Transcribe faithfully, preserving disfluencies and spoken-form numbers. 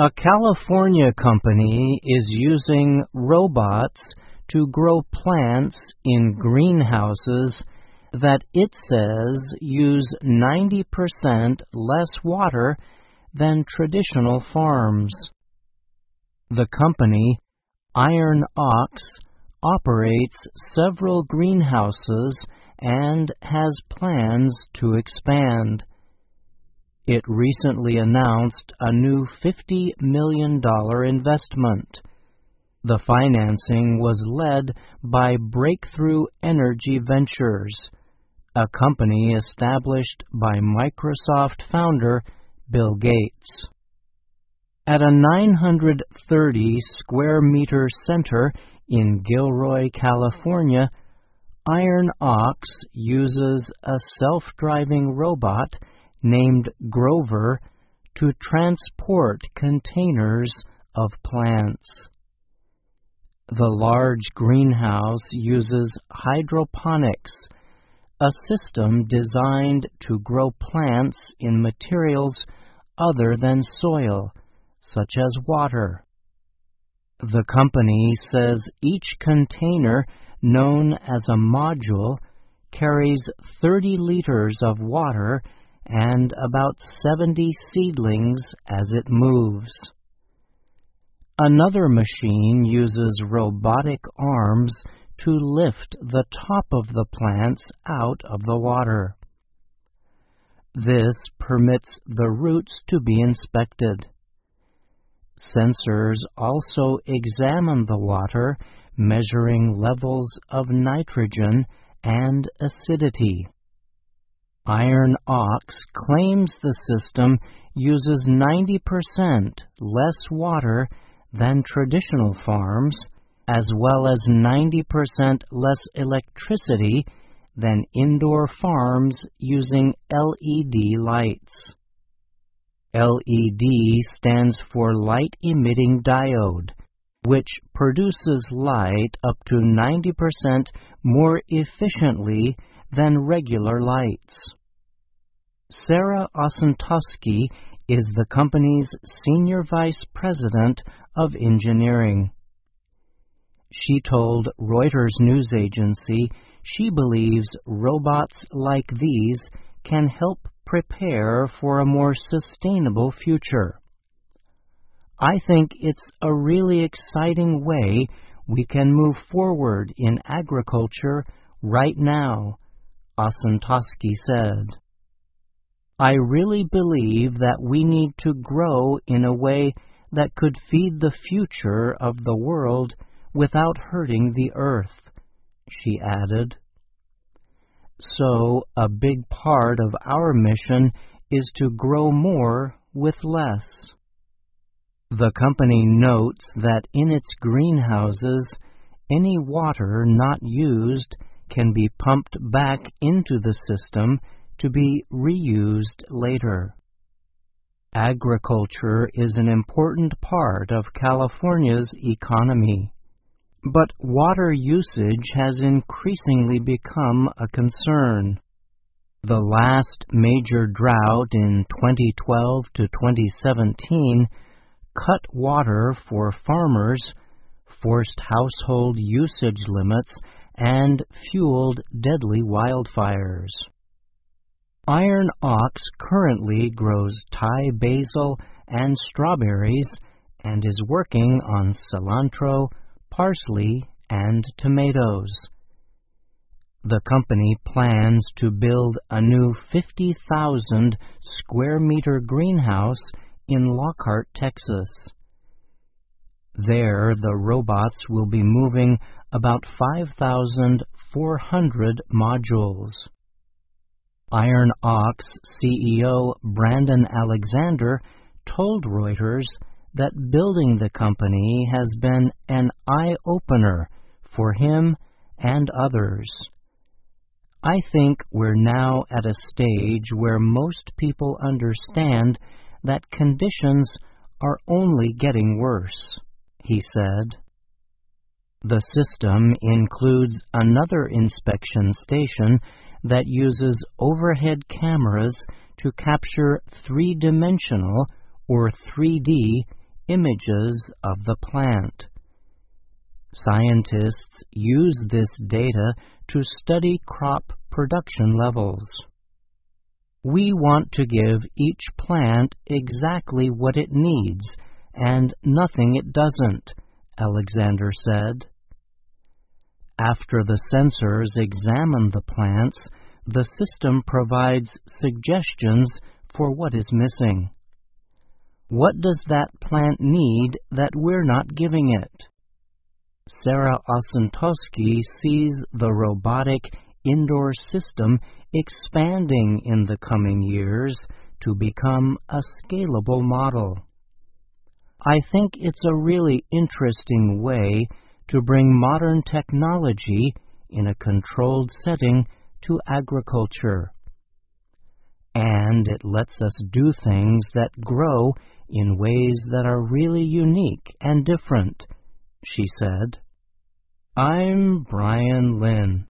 A California company is using robots to grow plants in greenhouses that it says use ninety percent less water than traditional farms. The company, Iron Ox, operates several greenhouses and has plans to expand. It recently announced a new fifty million dollars investment. The financing was led by Breakthrough Energy Ventures, a company established by Microsoft founder Bill Gates. At a nine hundred thirty square meter center in Gilroy, California, Iron Ox uses a self-driving robot named Grover to transport containers of plants. The large greenhouse uses hydroponics, a system designed to grow plants in materials other than soil, such as water. The company says each container, known as a module, carries thirty liters of water and about seventy seedlings as it moves. Another machine uses robotic arms to lift the top of the plants out of the water. This permits the roots to be inspected. Sensors also examine the water, measuring levels of nitrogen and acidity. Iron Ox claims the system uses ninety percent less water than traditional farms, as well as ninety percent less electricity than indoor farms using L E D lights. L E D stands for light-emitting diode, which produces light up to ninety percent more efficiently than regular lights. Sarah Osentoski is the company's Senior Vice President of Engineering. She told Reuters news agency she believes robots like these can help prepare for a more sustainable future. I think it's a really exciting way we can move forward in agriculture right now, Osentoski said. I really believe that we need to grow in a way that could feed the future of the world without hurting the earth, she added. So, a big part of our mission is to grow more with less. The company notes that in its greenhouses, any water not used can be pumped back into the system to be reused later. Agriculture is an important part of California's economy, but water usage has increasingly become a concern. The last major drought in twenty twelve to twenty seventeen cut water for farmers, forced household usage limits, and fueled deadly wildfires. Iron Ox currently grows Thai basil and strawberries and is working on cilantro, parsley, and tomatoes. The company plans to build a new fifty thousand square meter greenhouse in Lockhart, Texas. There, the robots will be moving about five thousand four hundred modules. Iron Ox C E O Brandon Alexander told Reuters that building the company has been an eye-opener for him and others. I think we're now at a stage where most people understand that conditions are only getting worse, he said. The system includes another inspection station that uses overhead cameras to capture three-dimensional or three D images of the plant. Scientists use this data to study crop production levels. We want to give each plant exactly what it needs and nothing it doesn't, Alexander said. After the sensors examine the plants, the system provides suggestions for what is missing. What does that plant need that we're not giving it? Sarah Osentowski sees the robotic indoor system expanding in the coming years to become a scalable model. I think it's a really interesting way to bring modern technology in a controlled setting to agriculture. And it lets us do things that grow in ways that are really unique and different, she said. I'm Brian Lynn.